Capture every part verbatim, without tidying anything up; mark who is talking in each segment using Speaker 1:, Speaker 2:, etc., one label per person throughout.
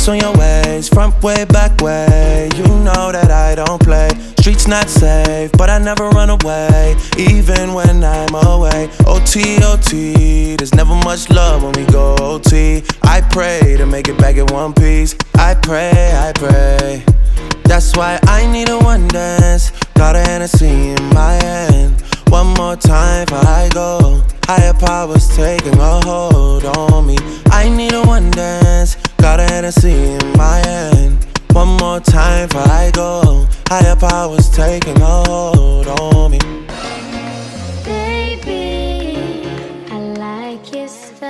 Speaker 1: Ice on your waist, front way, back way. You know that I don't play. Streets not safe, but I never run away, even when I'm away. O T, O T, there's never much love when we go O T. I pray to make it back in one piece. I pray, I pray. That's why I need a one dance. Got a Hennessy in my hand. One more time before I go. Higher powers taking a hold on me. I need a one dance. Got a Hennessy in my hand. One more time before I go. Higher powers taking a hold on me.
Speaker 2: Baby, I like it so.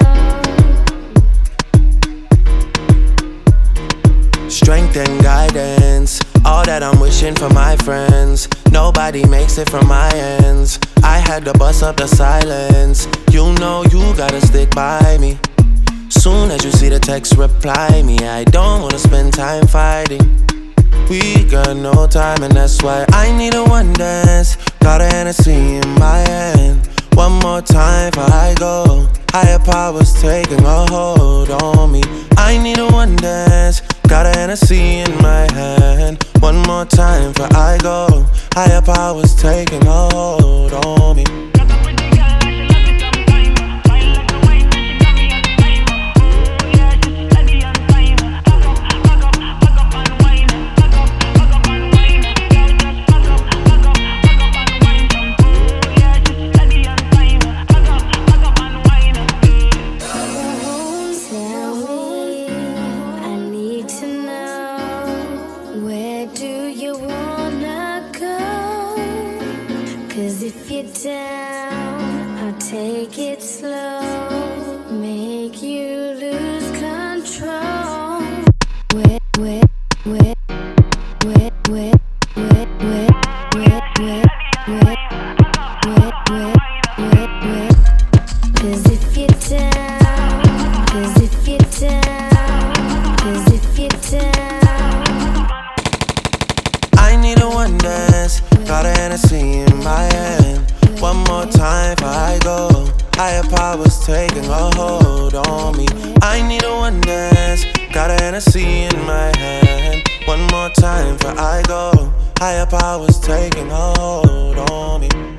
Speaker 1: Strength and guidance, all that I'm wishing for my friends. Nobody makes it from my ends. I had to bust up the silence. You know you gotta stick by me. Soon as you see the text, reply me. I don't wanna spend time fighting. We got no time, and that's why I need a one dance. Got a Hennessy in my hand. One more time before I go. Higher powers taking a hold on me. I need a one dance. Got a Hennessy in my hand. One more time before I go. Higher powers taking a hold on me.
Speaker 2: Cause if you're down, I'll take it slow, make you lose control. Wet, wet, wet, wet, wet, wet, wet, wet, wet, wet, wet, wet, wet, wet. Cause if you're down, cause if you're down, cause if you're down.
Speaker 1: I need a one dance. Got a Hennessy in my hand. One more time before I go. Higher powers taking a hold on me. I need a one dance. Got a Hennessy in my hand. One more time before I go. Higher powers taking a hold on me.